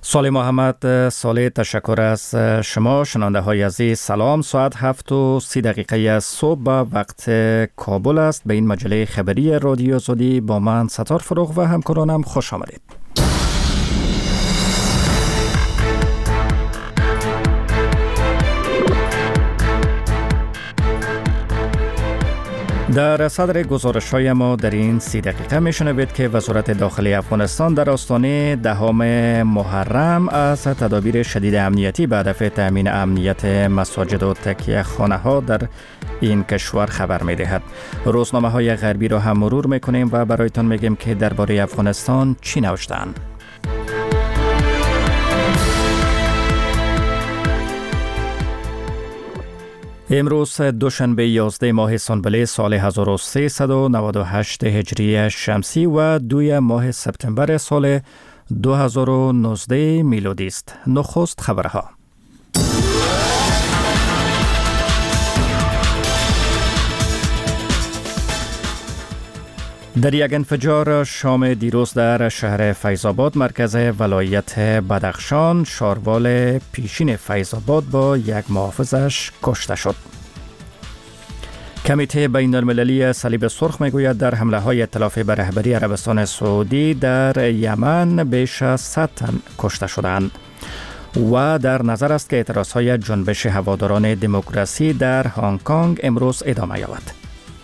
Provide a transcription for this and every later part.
صالح محمد، صالح تشکر از شما. شنونده های عزیز سلام. ساعت 7:30 صبح به وقت کابل است. به این مجله خبری رادیو آزادی با من ستار فروغ و همکارانم خوش آمدید. در صدر گزارش‌های ما در این 30 دقیقه میشنوید که وزارت داخلی افغانستان در آستانه 10 محرم از تدابیر شدید امنیتی به هدف تأمین امنیت مساجد و تکیه خانه ها در این کشور خبر می‌دهد. روزنامه‌های غربی را هم مرور می‌کنیم و برایتان میگیم که درباره افغانستان چی نوشته‌اند. امروز دوشنبه 11 ماه سنبله سال 1398 هجری شمسی و 2 ماه سپتامبر سال 2019 میلادی است. نخست خبرها. در یک انفجار شام دیروز در شهر فیض‌آباد مرکز ولایت بدخشان، شاروال پیشین فیض‌آباد با یک محافظش کشته شد. کمیته بین المللی صلیب سرخ میگوید در حمله های ائتلاف به رهبری عربستان سعودی در یمن بیش از 100 تن کشته شدند و در نظر است که اعتراض های جنبش هواداران دموکراسی در هنگ کنگ امروز ادامه یابد.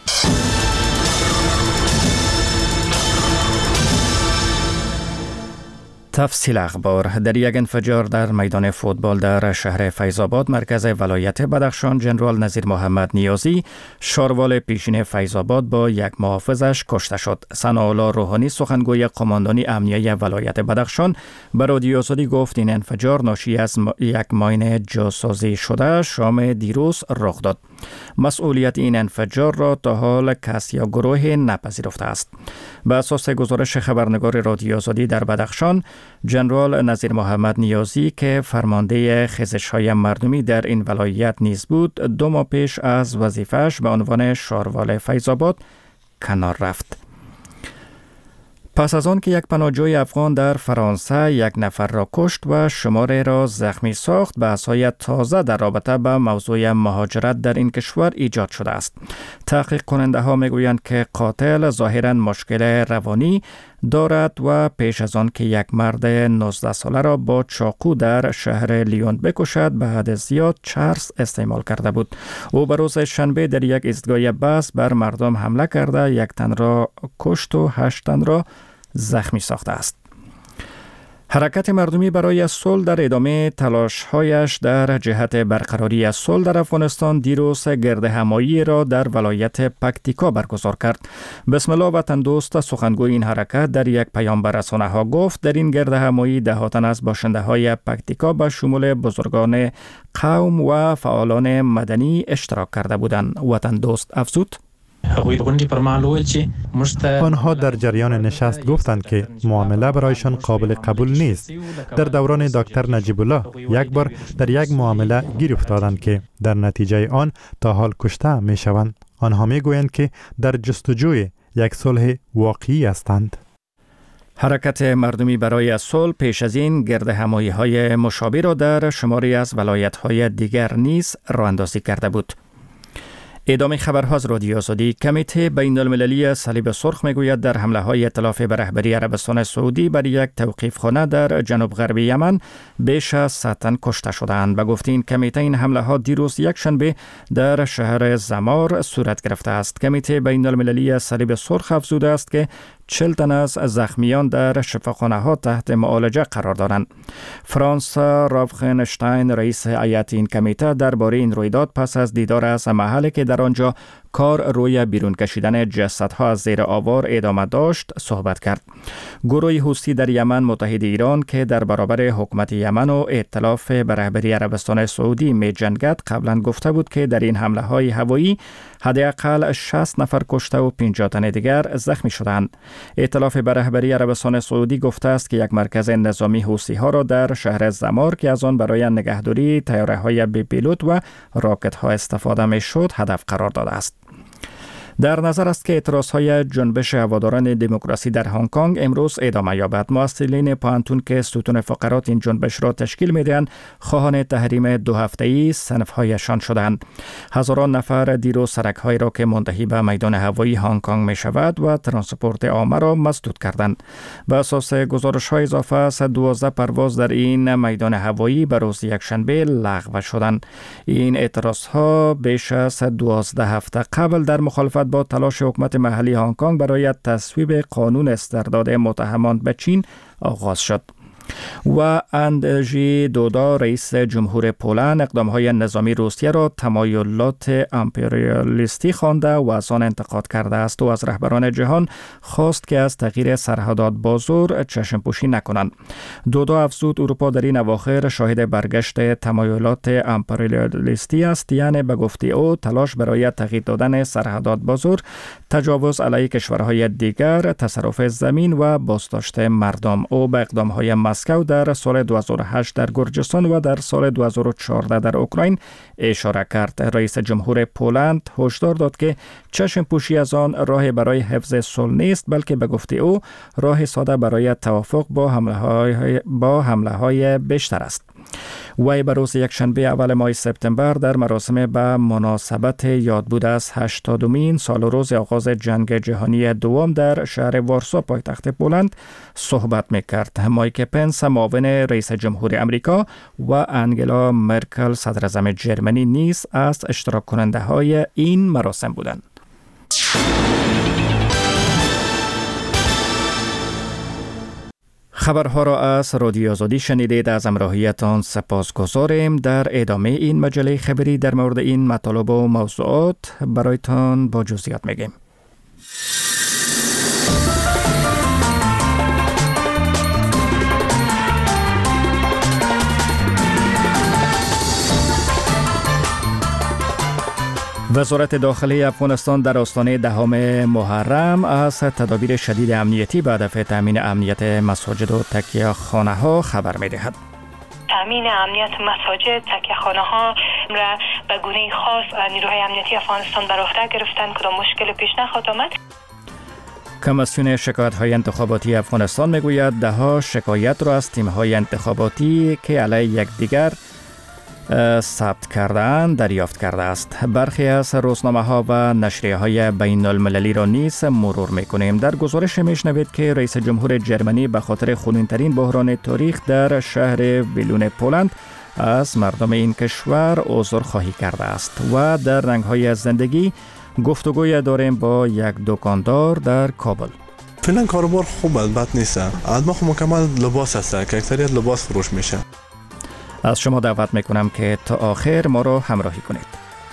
تفصیل اخبار. در یک انفجار در میدان فوتبال در شهر فیض‌آباد مرکز ولایت بدخشان، ژنرال نظیر محمد نیازی، شاروال پیشین فیض‌آباد با یک محافظش کشته شد. ثناءالله روحانی، سخنگوی قماندانی امنیه ولایت بدخشان، به رادیو آزادی گفت این انفجار ناشی از یک ماین جاسازی شده شام دیروز رخ داد. مسئولیت این انفجار را تا حال کس یا گروه نپذیرفته است. به اساس گزارش خبرنگار رادیو آزادی در بدخشان، ژنرال نظیر محمد نیازی که فرمانده خیزش‌های مردمی در این ولایت نیز بود، 2 ماه پیش از وظیفه‌اش به عنوان شاروال فیض‌آباد کنار رفت. پس از آن که یک پناهجوی افغان در فرانسه 1 نفر را کشت و شماری را زخمی ساخت، بحث‌های تازه در رابطه با موضوع مهاجرت در این کشور ایجاد شده است. تحقیق کننده ها میگویند که قاتل ظاهراً مشکل روانی دارد و پیش از آن که یک مرد 19 ساله را با چاقو در شهر لیون بکشد به حد زیاد چرس استعمال کرده بود. او به روز شنبه در یک ایستگاه بس بر مردم حمله کرده 1 تن را کشت و 8 تن را زخمی ساخته است. حرکت مردمی برای صلح در ادامه تلاش‌هایش در جهت برقراری صلح در افغانستان دیروز گردهمایی را در ولایت پکتیکا برگزار کرد. بسم الله وطن دوست، سخنگوی این حرکت، در یک پیام به رسانه‌ها گفت در این گردهمایی دهاتن از باشنده‌های پکتیکا به شمول بزرگان قوم و فعالان مدنی اشتراک کرده بودند. وطن دوست افزود: آنها در جریان نشست گفتند که معامله برایشان قابل قبول نیست. در دوران دکتر نجیب الله 1 بار در یک معامله گیر افتادند که در نتیجه آن تا حال کشته می شوند. آنها می گویند که در جستجوی یک صلح واقعی هستند. حرکت مردمی برای صلح پیش از این گردهمایی‌های مشابه را در شماری از ولایت‌های دیگر نیز راه‌اندازی کرده بود. ادامه خبرها از رادیو آزادی. کمیته بین المللی صلیب سرخ میگوید در حمله های ائتلاف به رهبری عربستان سعودی بر یک توقیفخانه در جنوب غربی یمن بیش از 100 تن کشته شدند. به گفته این کمیته، این حمله ها دیروز یکشنبه در شهر زمار صورت گرفته است. کمیته بین المللی صلیب سرخ افزوده است که 40 تن از زخمیان در شفاخانه ها تحت معالجه قرار دارند. فرانس رافخنشتاین، رئیس هیئت این کمیته، درباره این رویداد پس از دیدار از محلی که در آنجا کار روی بیرون کشیدن جسدها از زیر آوار ادامه داشت صحبت کرد. گروه حوثی در یمن متحد ایران که در برابر حکومت یمن و ائتلاف به رهبری عربستان سعودی می جنگد قبلا گفته بود که در این حمله های هوایی حداقل 60 نفر کشته و 50 تن دیگر زخمی شدند. ائتلاف به رهبری عربستان سعودی گفته است که یک مرکز نظامی حوثی ها را در شهر زمار که از آن برای نگهداری طیاره های بی پیلوت و راکت ها استفاده می شد هدف قرار داده است. در نظر است که اعتراضهای جنبش هواداران دموکراسی در هنگ کنگ امروز ادامه یابد. مسئولین پانتون که ستون فقرات این جنبش را تشکیل میدهند خواهان تحریم 2 هفته‌ای صنف‌هایشان شدند. هزاران نفر دیروز سرک‌هایی را که منتهی به میدان هوایی هنگ کنگ می شود و ترانسپورت عامه را مسدود کردند. به اساس گزارش‌های اضافه 112 پرواز در این میدان هوایی به روز یکشنبه لغو شدند. این اعتراضها بیش از 12 هفته قبل در مخالفت با تلاش حکومت محلی هنگ کنگ برای تصویب قانون استرداد متهمان به چین آغاز شد. و اندژی دودا رئیس جمهور پولند اقدامهای نظامی روسیه را تمایلات امپریالیستی خوانده و از آن انتقاد کرده است و از رهبران جهان خواست که از تغییر سرحدات با زور چشم پوشی نکنند. دودا افزود اروپا در این اواخر شاهد برگشت تمایلات امپریالیستی است، یعنی به گفته او تلاش برای تغییر دادن سرحدات با زور، تجاوز علیه کشورهای دیگر، تصرف زمین و بازداشت مردم. او به اقدامهای مسکو در سال 2008 در گرجستان و در سال 2014 در اوکراین اشاره کرد. رئیس جمهور پولند هشدار داد که چشم پوشی از آن راه برای حفظ صلح نیست، بلکه به گفته او راه ساده برای توافق با حمله‌های بیشتر است. وی به روز یکشنبه اول ماه سپتامبر در مراسم به مناسبت یاد بود از 80مین سال و روز آغاز جنگ جهانی دوم در شهر وارسا پایتخت پولند صحبت می‌کرد. مایک پنس معاون رئیس جمهور امریکا و انگلا مرکل صدراعظم جرمنی نیز از اشتراک کننده های این مراسم بودند. خبرها را از رادیو آزادی شنیدید. از همراهیتان سپاسگزاریم. در ادامه این مجله خبری در مورد این مطالب و موضوعات برایتان با جزئیات میگیم. وزارت داخلی افغانستان در آستانه 10 محرم از تدابیر شدید امنیتی به هدف تامین امنیت مساجد و تکیه خانه ها خبر می دهد. تامین امنیت مساجد، تکیه خانه ها را به گونه خاص نیروهای امنیتی افغانستان بر عهده گرفتند. کدام مشکل پیش نخواهد آمد. کمیسیون شکایت‌های انتخاباتی افغانستان میگوید 10 شکایت را از تیم‌های انتخاباتی که علیه یکدیگر ثبت کردن دریافت کرده است. برخی از روزنامه‌ها و نشریه‌های بین المللی را نیز مرور می‌کنیم. در گزارش میشنوید که رئیس جمهور جرمنی به خاطر خونین‌ترین بحران تاریخ در شهر ویلون پولند از مردم این کشور عذرخواهی کرده است. و در رنگ‌های زندگی گفتگوی داریم با یک دکاندار در کابل. فعلا کاروبار خوب البته نیست. از ما مکمل لباس هست که اکثریت لباس فروش میشه. از شما دعوت میکنم که تا آخر ما را همراهی کنید.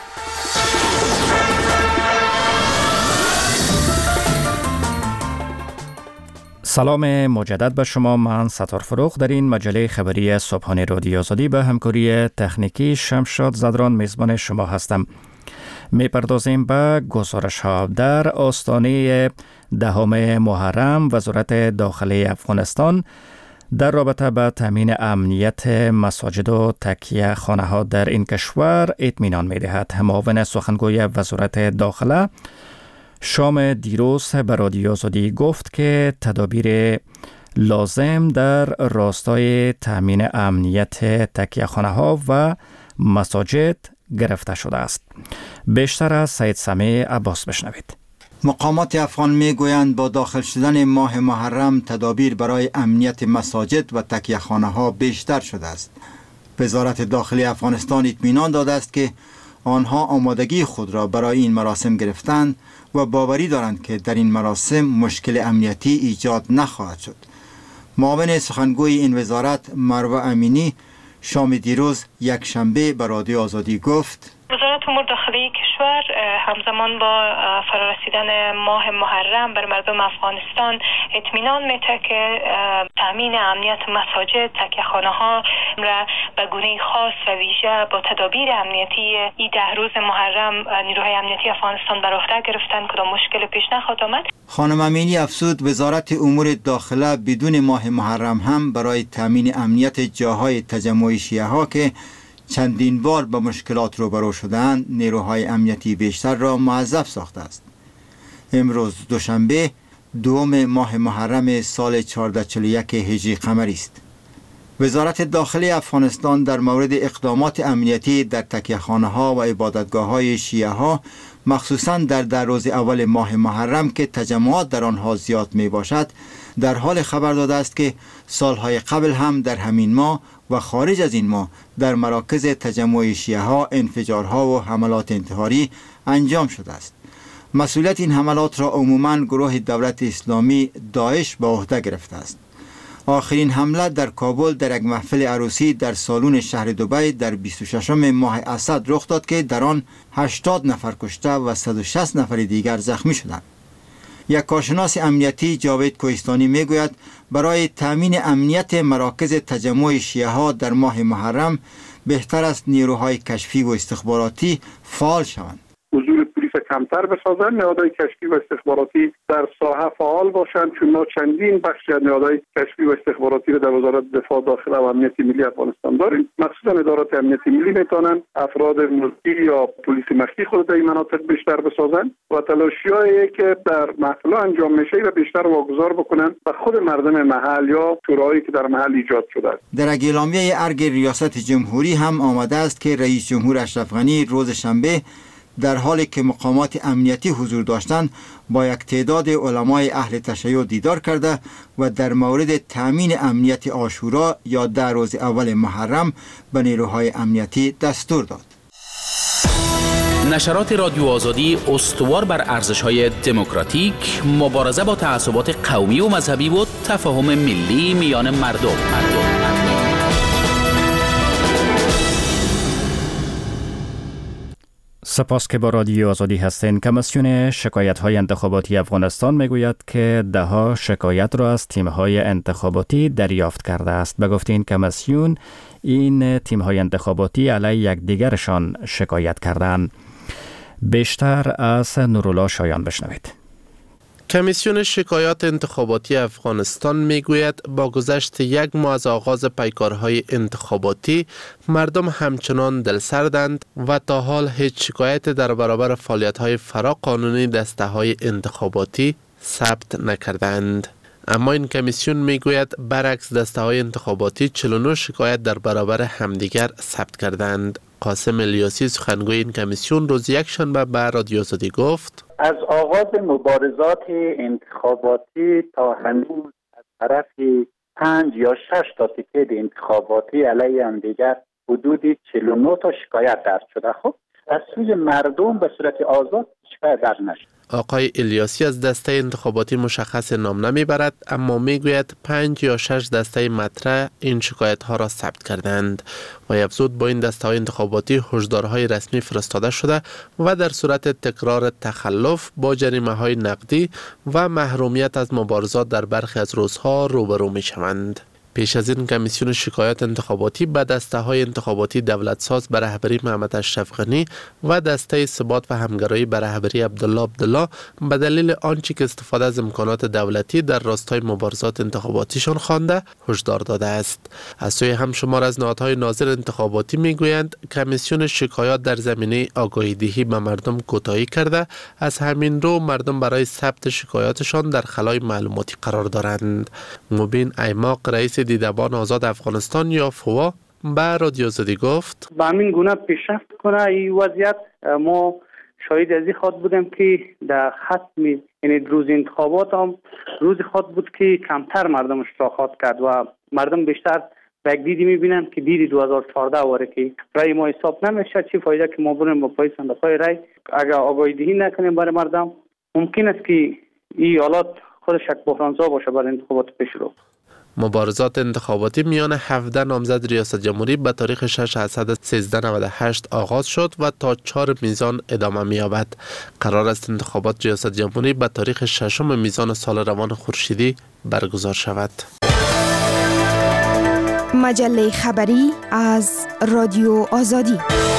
سلام مجدد به شما. من ستار فروغ در این مجله خبری صبحانه رادیو آزادی به همکاری تکنیکی شمشاد زدران میزبان شما هستم. میپردازیم به گزارش ها. در آستانه 10 محرم وزارت داخلی افغانستان در رابطه با تامین امنیت مساجد و تکیه خانه ها در این کشور اطمینان می دهد. معاون سخنگوی وزارت داخله شام دیروز به رادیو آزادی گفت که تدابیر لازم در راستای تامین امنیت تکیه خانه ها و مساجد گرفته شده است. بیشتر از سید سمیع عباس بشنوید. مقامات افغان میگویند با داخل شدن ماه محرم تدابیر برای امنیت مساجد و تکیه خانه ها بیشتر شده است. وزارت داخلی افغانستان اطمینان داده است که آنها آمادگی خود را برای این مراسم گرفتند و باوری دارند که در این مراسم مشکل امنیتی ایجاد نخواهد شد. معاون سخنگوی این وزارت مروه امینی شام دیروز یک شنبه به رادیو آزادی گفت وزارت امور داخلی کشور همزمان با فرارسیدن ماه محرم بر مردم افغانستان اطمینان میده که تامین امنیت مساجد، تکیه خانه ها را به گونه خاص و ویژه با تدابیر امنیتی این 10 روز محرم نیروهای امنیتی افغانستان بر عهده گرفتند. کدام مشکل پیش نخواهد آمد. خانم امینی افزود وزارت امور داخله بدون ماه محرم هم برای تامین امنیت جاهای تجمع شیعه ها که چندین بار با مشکلات روبرو شدند نیروهای امنیتی بیشتر را موظف ساخته است. امروز دوشنبه 2 ماه محرم سال 1441 هجری قمری است. وزارت داخلی افغانستان در مورد اقدامات امنیتی در تکیه‌خانه‌ها و عبادتگاه‌های شیعه ها مخصوصاً در روز اول ماه محرم که تجمعات در آنها زیاد می باشد در حال خبر داده است که سالهای قبل هم در همین ماه و خارج از این ماه در مراکز تجمع شیعه ها انفجارها و حملات انتحاری انجام شده است. مسئولیت این حملات را عموماً گروه دولت اسلامی داعش به عهده گرفته است. آخرین حمله در کابل در یک محفل عروسی در سالن شهر دبی در 26 ماه اسد رخ داد که در آن 80 نفر کشته و 160 نفر دیگر زخمی شدند. یک کارشناس امنیتی جاوید کوهستانی میگوید برای تامین امنیت مراکز تجمع شیعه ها در ماه محرم بهتر است نیروهای کشفی و استخباراتی فعال شوند. حضور پلیس کمتر بسازن، نهادهای کشفی و استخباراتی در ساحه فعال باشند، چون ما چندین بخش از نهادهای کشفی و استخباراتی را در وزارت دفاع داخل و امنیت ملی افغانستان داریم. مخصوصا ادارات امنیت ملی میتونن افراد ملکی یا پلیس مخفی خود در این مناطق بیشتر بسازن و تلاشی‌هایی که در محفل انجام میشه و بیشتر واگذار بکنن و خود مردم محل یا شورایی که در محل ایجاد شده است. در اعلامیه ارگ ریاست جمهوری هم آمده است که رئیس جمهور اشرف غنی روز شنبه در حالی که مقامات امنیتی حضور داشتند با یک تعداد علمای اهل تشیع دیدار کرده و در مورد تامین امنیت عاشورا یا در روز اول محرم به نیروهای امنیتی دستور داد. نشرات رادیو آزادی استوار بر ارزش‌های دموکراتیک، مبارزه با تعصبات قومی و مذهبی و تفاهم ملی میان مردم. سپاس که با رادیو آزادی هستین. کمیسیون شکایت‌های انتخاباتی افغانستان میگوید که ده‌ها شکایت را از تیم‌های انتخاباتی دریافت کرده است. به گفته این کمیسیون این تیم‌های انتخاباتی علیه یکدیگرشان شکایت کردند. بیشتر از نورالله شایان بشنوید. کمیسیون شکایات انتخاباتی افغانستان میگوید با گذشت یک ماه از آغاز پیکارهای انتخاباتی مردم همچنان دلسردند و تا حال هیچ شکایت در برابر فعالیت‌های فراقانونی دسته‌های انتخاباتی ثبت نکردند. اما این کمیسیون میگوید برعکس دسته‌های انتخاباتی 49 شکایت در برابر همدیگر ثبت کردند. قاسم الیاسی سخنگوی این کمیسیون روز یکشنبه به رادیو آزادی گفت از آغاز مبارزات انتخاباتی تا هنوز از طرف 5 یا 6 تا تیکه انتخاباتی علیه هم دیگر حدود 49 تا شکایت درج شده. خب از سوی مردم به صورت آزاد شکایت درج نشد. آقای الیاسی از دسته انتخاباتی مشخص نام نمیبرد، اما میگوید 5 یا 6 دسته مطرح این شکایت ها را ثبت کردند و افزود با این دسته های انتخاباتی هشدارهای رسمی فرستاده شده و در صورت تکرار تخلف با جریمه های نقدی و محرومیت از مبارزات در برخی از روزها روبرو می شوند. پیش از این کمیسیون شکایات انتخاباتی به دسته های انتخاباتی دولتساز به رهبری محمد اشرف غنی و دسته ثبات و همگرایی به رهبری عبدالله به دلیل آنچه که استفاده از امکانات دولتی در راستای مبارزات انتخاباتیشان خوانده هشدار داده است. از سوی همشمار از نهادهای ناظر انتخاباتی میگویند کمیسیون شکایات در زمینه آگاهی دهی به مردم کوتاهی کرده، از همین رو مردم برای ثبت شکایاتشان در خلای معلوماتی قرار دارند. مبین ایماق رئیس دیدبان آزاد افغانستان یا فوا به رادیو آزادی گفت به همین گونه پیشرفت کنه این وضعیت. ما شاهد از این خاط بودیم که در ختم یعنی روز انتخابات هم روز خاط بود که کمتر مردم اشتراک کرد و مردم بیشتر به یک دیدی میبینن که دیدی 2014 واره که رای ما حساب نمیشه. چی فایده که ما بریم با پای صندوق‌های رای اگر آگاهی دهی نکنیم برای مردم ممکن است که این حالات خودش یک بحرانزا باشه برای انتخابات پیش رو. مبارزات انتخاباتی میان 17 نامزد ریاست جمهوری به تاریخ 6 اسد 1398 آغاز شد و تا 4 میزان ادامه می‌یابد. قرار است انتخابات ریاست جمهوری به تاریخ 6 میزان سال روان خورشیدی برگزار شود. مجله خبری از رادیو آزادی.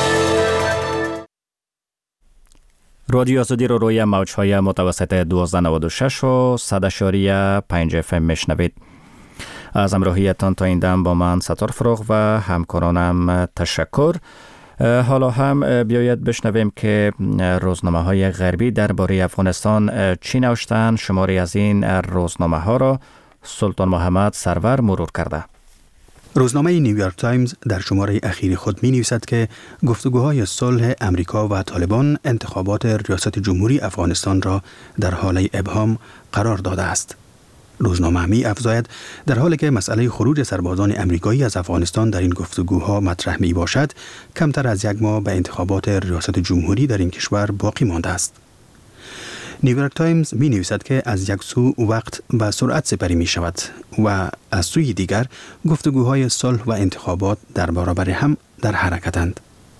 رادیو آزادی رو روی موج‌های متوسط 1296 و 100.5 FM میشنوید. از همراهیتان تا این دم با من ستار فروغ و همکارانم تشکر. حالا هم بیاید بشنویم که روزنامه‌های غربی درباره افغانستان چی نوشتند. شماری از این روزنامه‌ها را سلطان محمد سرور مرور کرده. روزنامه نیویورک تایمز در شماره اخیر خود می نویسد که گفتگوهای صلح امریکا و طالبان انتخابات ریاست جمهوری افغانستان را در حال ابهام قرار داده است. روزنامه می افزاید در حالی که مسئله خروج سربازان امریکایی از افغانستان در این گفتگوها مطرح می باشد، کمتر از یک ماه به انتخابات ریاست جمهوری در این کشور باقی مانده است. نیویورک تایمز می نویسد که از یک سو وقت به سرعت سپری می شود و از سوی دیگر گفتگوهای صلح و انتخابات در برابر هم در حرکتند.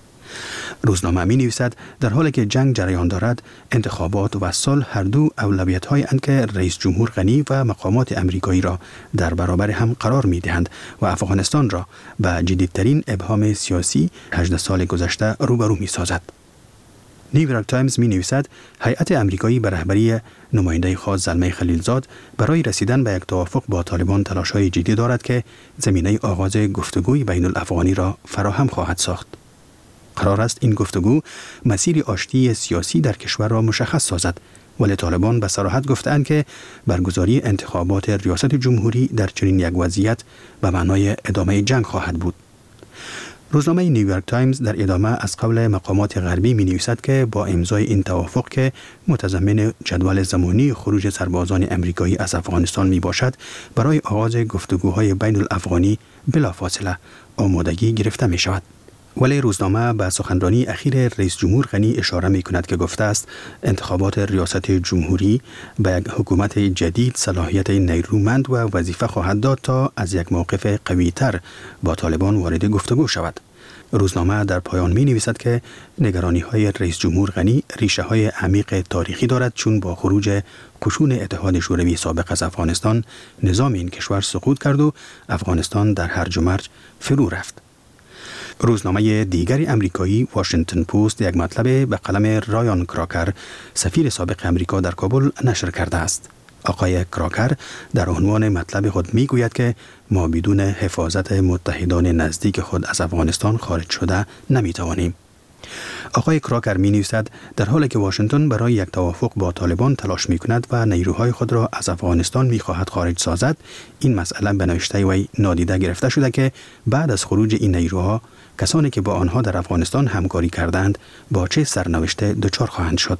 روزنامه می نویسد در حالی که جنگ جریان دارد، انتخابات و صلح هر دو اولویت‌هایی اند که رئیس جمهور غنی و مقامات امریکایی را در برابر هم قرار می دهند و افغانستان را به جدیدترین ابهام سیاسی 18 سال گذشته روبرو می سازد. نیویورک تایمز می نویسد هیئت امریکایی به رهبری نماینده خاص زلمه خلیلزاد برای رسیدن به یک توافق با طالبان تلاش‌های جدی دارد که زمینه آغاز گفتگوی بین الافغانی را فراهم خواهد ساخت. قرار است این گفتگو مسیر آشتی سیاسی در کشور را مشخص سازد، ولی طالبان به صراحت گفتند که برگزاری انتخابات ریاست جمهوری در چنین یک وضعیت به معنای ادامه جنگ خواهد بود. روزنامه نیویورک تایمز در ادامه از قول مقامات غربی می نویسد که با امضای این توافق که متضمن جدول زمانی خروج سربازان امریکایی از افغانستان می باشد، برای آغاز گفتگوهای بین الافغانی بلافاصله آمادگی گرفته می شود. ولی روزنامه به سخنرانی اخیر رئیس جمهور غنی اشاره می کند که گفته است انتخابات ریاست جمهوری به یک حکومت جدید صلاحیت نیرومند و وظیفه خواهد داد تا از یک موقف قوی تر با طالبان وارد گفتگو شود. روزنامه در پایان می نویسد که نگرانی های رئیس جمهور غنی ریشه های عمیق تاریخی دارد، چون با خروج قشون اتحاد شوروی سابق از افغانستان نظام این کشور سقوط کرد و افغانستان در هرج و مرج فرو رفت. روزنامه دیگری امریکایی واشنگتن پست یک مطلب به قلم رایان کراکر، سفیر سابق امریکا در کابل، نشر کرده است. آقای کراکر در عنوان مطلب خود می گوید که ما بدون حفاظت متحدان نزدیک خود از افغانستان خارج شده نمی توانیم. آقای کراکر می نویسد در حالی که واشنگتن برای یک توافق با طالبان تلاش می کند و نیروهای خود را از افغانستان می خواهد خارج سازد، این مسئله به نوشته وی نادیده گرفته شده که بعد از خروج این نیروها کسانی که با آنها در افغانستان همکاری کردند با چه سرنوشت دچار خواهند شد.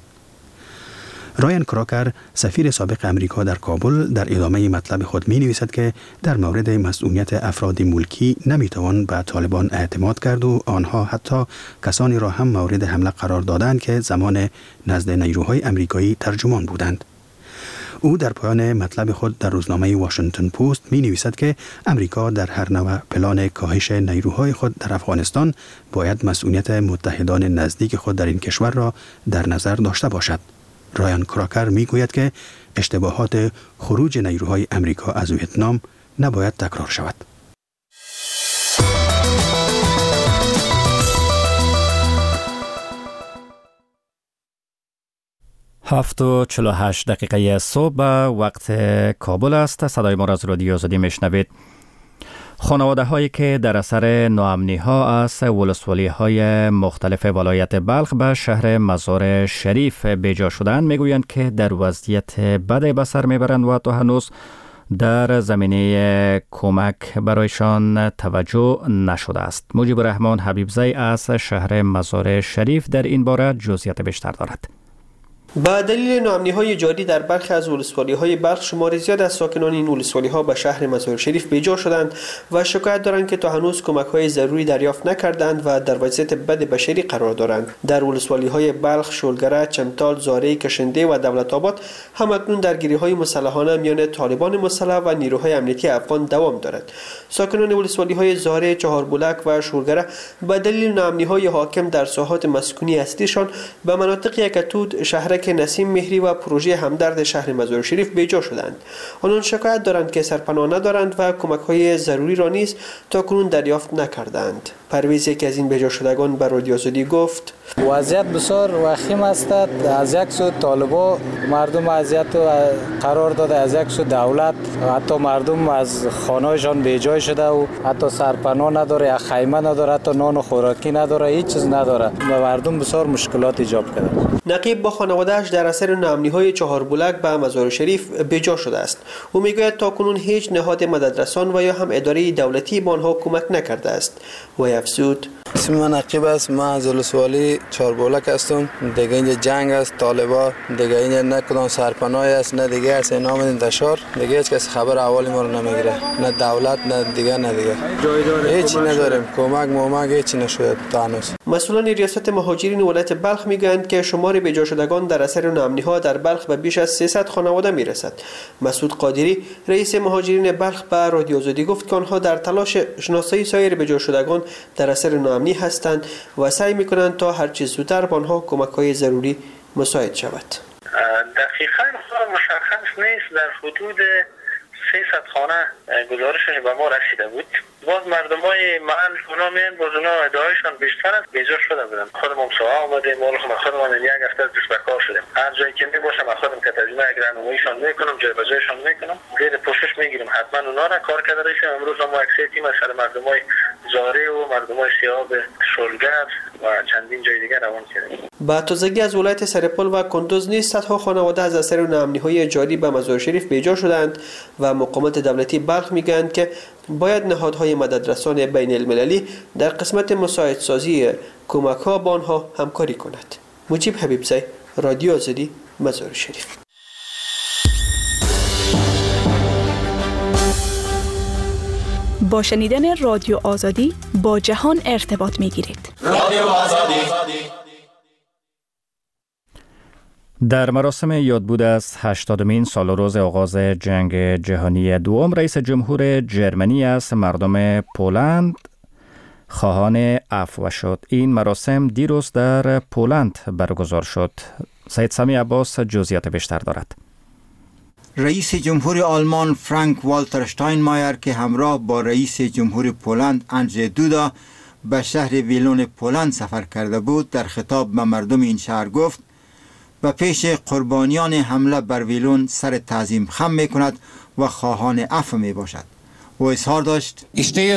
رایان کراکر، سفیر سابق امریکا در کابل، در ادامه مطلب خود می نویسد که در مورد مسئولیت افراد ملکی نمی توان به طالبان اعتماد کرد و آنها حتی کسانی را هم مورد حمله قرار دادند که زمان نزد نیروهای امریکایی ترجمان بودند. او در پایان مطلب خود در روزنامه واشنگتن پست می نویسد که امریکا در هر نوع پلان کاهش نیروهای خود در افغانستان باید مسئولیت متحدان نزدیک خود در این کشور را در نظر داشته باشد. رایان کراکر می گوید که اشتباهات خروج نیروهای امریکا از ویتنام نباید تکرار شود. 7:48 دقیقه صبح وقت کابل است. صدای ما را از رادیو آزادی میشنوید. خانواده هایی که در اثر ناامنی ها از ولسوالی های مختلف ولایت بلخ به شهر مزار شریف بیجا شدند میگویند که در وضعیت بدی به سر میبرند و تا هنوز در زمینه کمک برایشان توجه نشده است. مجیب الرحمن حبیبزی از شهر مزار شریف در این باره جزئیات بیشتر دارد. با دلیل ناامنی‌های جاری در برخی از ولسوالی‌های بلخ، شمار زیاد از ساکنان این ولسوالی‌ها به شهر مزار شریف بیجا شدند و شکایت دارند که تا هنوز کمک‌های ضروری دریافت نکردند و در وضعیت بد بشری قرار دارند. در ولسوالی‌های بلخ، شولگره، چمتال، زاره، کشنده و دولت‌آباد همکنون درگیری‌های مسلحانه میان طالبان مسلح و نیروهای امنیتی افغان دوام دارد. ساکنان ولسوالی‌های زاره، چهاربلک و شولگره به دلیل ناامنی‌های حاکم در ساحات مسکونی اصلیشان به مناطق یکتود، شهرک ملک نسیم مهری و پروژه همدرد شهر مزار شریف بیجا شدند. آنان شکایت دارند که سرپناه ندارند و کمک‌های ضروری را نیز تاکنون دریافت نکردند. پرویز یکی از این بیجا شدگان بر رادیو آزادی گفت: وضعیت بسیار وخیم است. از یک سو طالبا مردم اذیت قرار داده، از یک سو دولت حتی مردم از خانه‌شان بیجای شده و حتی سرپناه نداره، یا خیمه نداره، حتی نان و خوراکی نداره، هیچ چیز نداره. مردم بسیار مشکلات ایجاد کرده. نقیب با خانواده‌اش در اثر ناامنی‌های چهاربلک به مزار شریف بیجا شده است. او میگوید تاکنون هیچ نهاد مددرسان و یا هم اداره دولتی به آنها کمک نکرده است. و افزود: اسم من نقیب است. من از ولسوالی چهاربلک هستم. دیگه اینجا جنگ است، طالبا دیگه اینجا نه کدام سرپناهی است، نه دیگه است. اینا آمدن انتشار، دیگه هیچ کس خبر احوال ما رو نمیگیره، نه دولت نه دیگه. هیچی نداریم، کمک هیچی نشده تا هنوز. مسئولان ریاست مهاجرین ولایت بلخ میگویند که شمار بیجا شدگان در اثر ناامنی‌ها در بلخ به بیش از 300 خانواده میرسد. مسعود قادری رئیس مهاجرین بلخ به رادیو آزادی گفت که آنها در تلاش شناسایی سایر بیجا شدگان در اثر ناامنی هستند و سعی میکنند تا هر چه زودتر به آنها کمک‌های ضروری مساعد شود. دقیقاً مشخص نیست. در حدود 300 خانه گزارشش به ما رسیده بود. باز مردمای محل اونا میان باز اونا ادعایشان بیشتر است بیجا شده بودن. خودم هم سوال آمدیم، خودم یک هفته دست به کار شدیم. هر جایی که میباشم خودم که ترجمه راهنماییشان میکنم، جای به جایشان میکنم، زیر پوشش میگیرم. حتما اونا را کار کرده رسیم. امروز ما اکثر تیم سر مردمای زاری و مردمای سیاه شلگر و چندین جای دیگر روان کردیم. با تازگی از ولایت سرپل و کندوز نیز صدها خانواده از اثر ناامنی‌های جاری به مزار شریف بیجا شدند و مقامات دولتی بلخ میگویند که باید نهادهای مددرسان بین المللی در قسمت مساعدسازی کمک‌ها با آنها همکاری کند. مجیب حبیبزی، رادیو آزادی، مزار شریف. با شنیدن رادیو آزادی با جهان ارتباط می‌گیرید. رادیو آزادی. در مراسم یادبود از 80مین سالروز آغاز جنگ جهانی دوم، رئیس جمهور جرمنی از مردم پولند خواهان عفو شد. این مراسم دیروز در پولند برگزار شد. سید سمی عباس جزئیات بیشتر دارد. رئیس جمهور آلمان فرانک والتر اشتاینمایر که همراه با رئیس جمهور پولند اندژی دودا به شهر ویلون پولند سفر کرده بود، در خطاب به مردم این شهر گفت: و پیش قربانیان حمله بر ویلون سر تعظیم خم می کند و خواهان عفو می باشد. و اظهار داشت: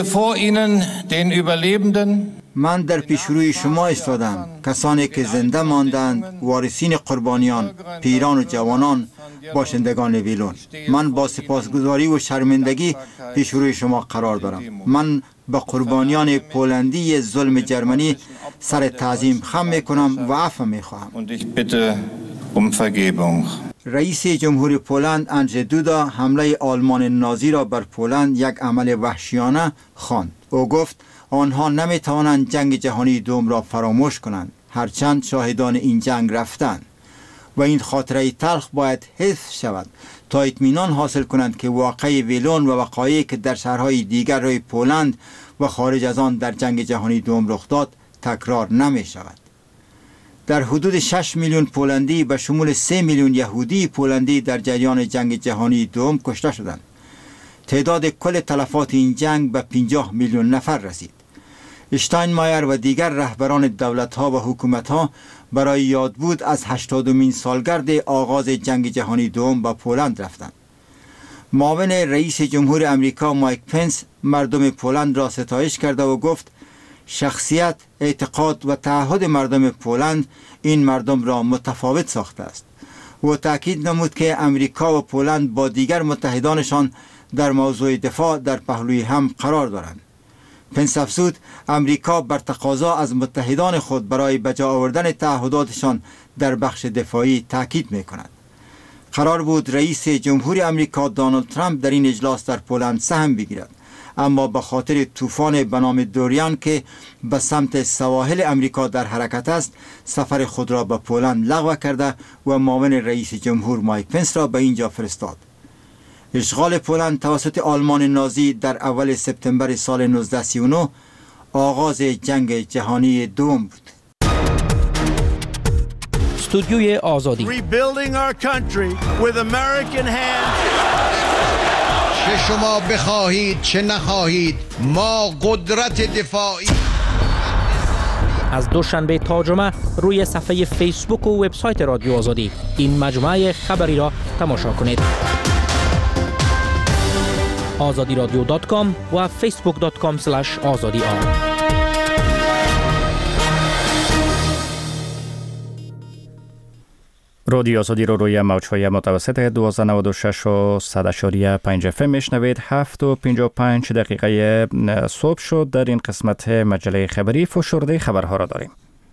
من در پیشروی شما ایستادم، کسانی که زنده ماندند، وارثین قربانیان، پیران و جوانان، باشندگان ویلون. من با سپاسگزاری و شرمندگی پیشروی شما قرار دارم. من به قربانیان پولندی ظلم جرمنی سر تعظیم خم می کنم و عفو می خواهم. رئیس جمهور پولند اندژی دودا حمله آلمان نازی را بر پولند یک عمل وحشیانه خواند. او گفت آنها نمی توانند جنگ جهانی دوم را فراموش کنند، هرچند شاهدان این جنگ رفتند، و این خاطره تلخ باید حفظ شود تا اطمینان حاصل کنند که واقعه ویلون و وقایعی که در شهرهای دیگر روی پولند و خارج از آن در جنگ جهانی دوم رخ داد تکرار نمی شود. در حدود 6 میلیون پولندی به شمول 3 میلیون یهودی پولندی در جریان جنگ جهانی دوم کشته شدند. تعداد کل تلفات این جنگ به 50 میلیون نفر رسید. اشتاینمایر و دیگر رهبران دولت‌ها و حکومت‌ها برای یادبود از 80مین سالگرد آغاز جنگ جهانی دوم به پولند رفتند. معاون رئیس جمهور امریکا مایک پنس مردم پولند را ستایش کرده و گفت شخصیت، اعتقاد و تعهد مردم پولند این مردم را متفاوت ساخته است. و تأکید نمود که امریکا و پولند با دیگر متحدانشان در موضوع دفاع در پهلوی هم قرار دارند. پنس افزود امریکا بر تقاضا از متحدان خود برای بجا آوردن تعهداتشان در بخش دفاعی تأکید می‌کند. قرار بود رئیس جمهور امریکا دونالد ترامپ در این اجلاس در پولند سهم بگیرد، اما به خاطر طوفان به نام دوریان که به سمت سواحل امریکا در حرکت است، سفر خود را به پولند لغو کرده و معاون رئیس جمهور مایک پنس را به اینجا فرستاد. اشغال پولند توسط آلمان نازی در اول سپتامبر سال 1939 آغاز جنگ جهانی دوم بود. استودیوی آزادی. Rebuilding our country with American hands. چه شما بخواهید چه نخواهید ما قدرت دفاعی. از دوشنبه تا جمعه روی صفحه فیسبوک و وبسایت رادیو آزادی این مجموعه خبری را تماشا کنید. azadiradio.com و facebook.com/azadi. رادیو آزادی رو روی موج‌های متوسط 1296 و 100.5 FM میشنوید. 7:55 دقیقه صبح شد. در این قسمت مجله خبری فشرده خبرها را داریم.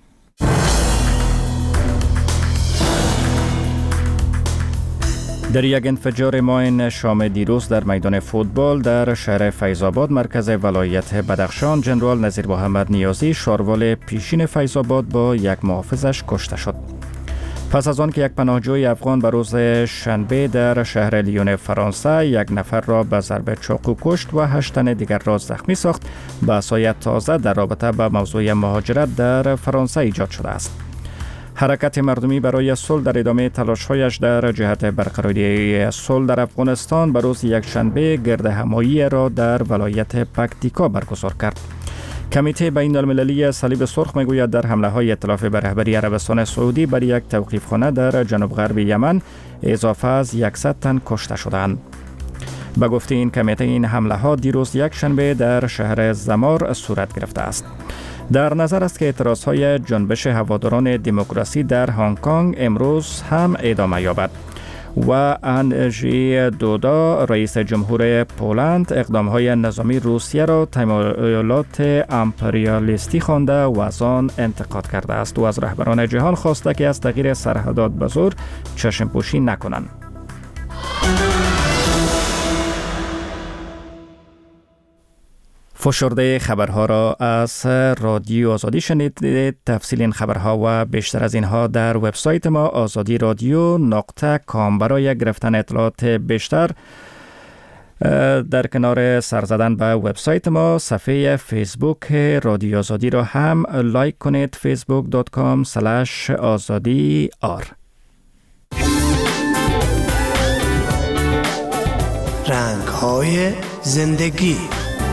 در یک انفجار ماین شام دیروز در میدان فوتبال در شهر فیض‌آباد مرکز ولایت بدخشان، جنرال نظیر محمد نیازی شاروال پیشین فیض‌آباد با یک محافظش کشته شد. پس از آن که یک پناهجوی افغان به روز شنبه در شهر لیون فرانسه یک نفر را به ضرب چاقو کشت و 8 تن دیگر را زخمی ساخت، بحث‌های تازه در رابطه با موضوع مهاجرت در فرانسه ایجاد شده است. حرکت مردمی برای صلح در ادامه تلاش‌هایش در جهت برقراری صلح در افغانستان به روز یکشنبه گردهمایی را در ولایت پکتیکا برگزار کرد. کمیته بین المللی صلیب سرخ میگوید در حمله‌های ائتلاف به رهبری عربستان سعودی بر یک توقیفخانه در جنوب غرب یمن اضافه از 100 تن کشته شدند. به گفته این کمیته این حمله‌ها دیروز یکشنبه در شهر زمار صورت گرفته است. در نظر است که اعتراض‌های جنبش هواداران دموکراسی در هنگ کنگ امروز هم ادامه یابد و اندژی دودا رئیس جمهور پولند اقدام‌های نظامی روسیه را تمایلات امپریالیستی خوانده و از آن انتقاد کرده است و از رهبران جهان خواسته که از تغییر سرحدات به زور چشم پوشی نکنند. فشرده خبرها را از رادیو آزادی شنیدید. تفصیل این خبرها و بیشتر از اینها در وبسایت ما azadiradyo.com. برای گرفتن اطلاعات بیشتر در کنار سر زدن به وبسایت ما صفحه فیسبوک رادیو آزادی را هم لایک کنید. facebook.com/azadi_r. رنگ‌های زندگی